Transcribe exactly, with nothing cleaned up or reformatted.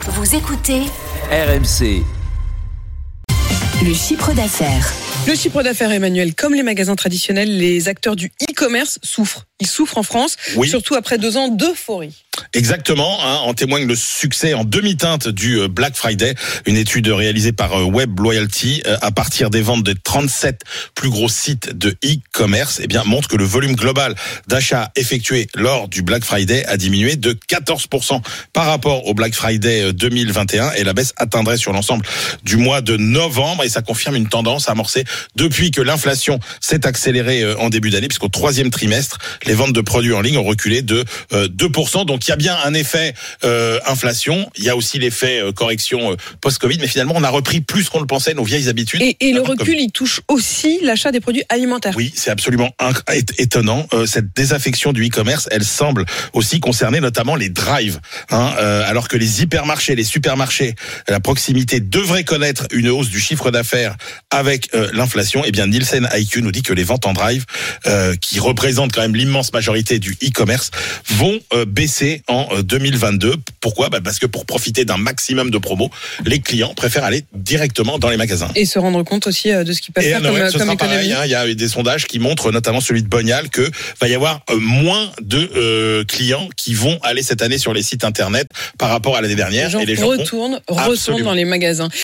Vous écoutez R M C. Le chiffre d'affaires. Le chiffre d'affaires, Emmanuel, comme les magasins traditionnels, les acteurs du e-commerce souffrent. Ils souffrent en France, oui. surtout après deux ans d'euphorie. Exactement, hein, en témoigne le succès en demi-teinte du Black Friday, une étude réalisée par Web Loyalty à partir des ventes des trente-sept plus gros sites de e-commerce, eh bien montre que le volume global d'achats effectués lors du Black Friday a diminué de quatorze pour cent par rapport au Black Friday deux mille vingt et un, et la baisse atteindrait sur l'ensemble du mois de novembre, et ça confirme une tendance amorcée depuis que l'inflation s'est accélérée en début d'année, puisqu'au troisième trimestre, les ventes de produits en ligne ont reculé de deux pour cent. Donc il y a bien un effet euh, inflation, il y a aussi l'effet euh, correction euh, post-Covid, mais finalement on a repris plus qu'on le pensait nos vieilles habitudes. Et, et le recul, il touche aussi l'achat des produits alimentaires. Oui, c'est absolument inc- étonnant. Euh, cette désaffection du e-commerce, elle semble aussi concerner notamment les drives, hein, euh, alors que les hypermarchés, les supermarchés, la proximité devraient connaître une hausse du chiffre d'affaires avec euh, l'inflation. Eh bien, Nielsen I Q nous dit que les ventes en drive, euh, qui représentent quand même l'immense majorité du e-commerce, vont euh, baisser en deux mille vingt-deux. Pourquoi ? Bah parce que pour profiter d'un maximum de promos, les clients préfèrent aller directement dans les magasins. Et se rendre compte aussi de ce qu'ils peuvent et faire non, comme, ouais, ce comme sera économie. Pareil, hein, il y a eu des sondages qui montrent, notamment celui de Bognal, que va y avoir euh, moins de euh, clients qui vont aller cette année sur les sites internet par rapport à l'année dernière. Les gens et les gens retournent, vont... retournent dans les magasins.